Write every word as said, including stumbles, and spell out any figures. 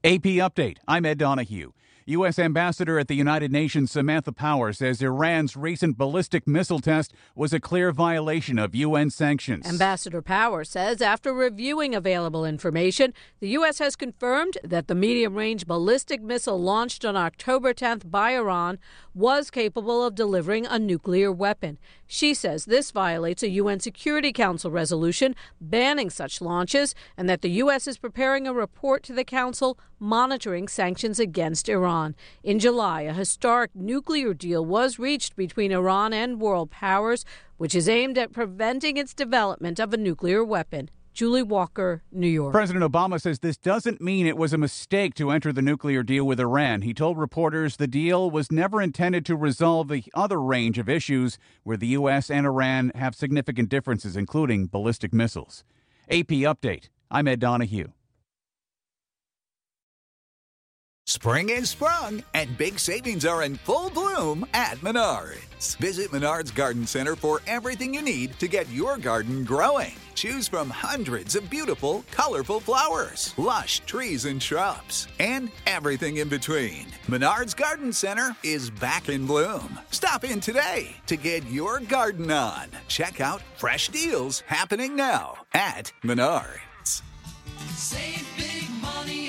A P Update. I'm Ed Donahue. U S. Ambassador at the United Nations Samantha Power says Iran's recent ballistic missile test was a clear violation of U N sanctions. Ambassador Power says after reviewing available information, the U S has confirmed that the medium-range ballistic missile launched on October tenth by Iran was capable of delivering a nuclear weapon. She says this violates a U N Security Council resolution banning such launches and that the U S is preparing a report to the Council monitoring sanctions against Iran. In July, a historic nuclear deal was reached between Iran and world powers, which is aimed at preventing its development of a nuclear weapon. Julie Walker, New York. President Obama says this doesn't mean it was a mistake to enter the nuclear deal with Iran. He told reporters the deal was never intended to resolve the other range of issues where the U S and Iran have significant differences, including ballistic missiles. A P Update. I'm Ed Donahue. Spring is sprung, and big savings are in full bloom at Menards. Visit Menards Garden Center for everything you need to get your garden growing. Choose from hundreds of beautiful, colorful flowers, lush trees and shrubs, and everything in between. Menards Garden Center is back in bloom. Stop in today to get your garden on. Check out fresh deals happening now at Menards. Save big money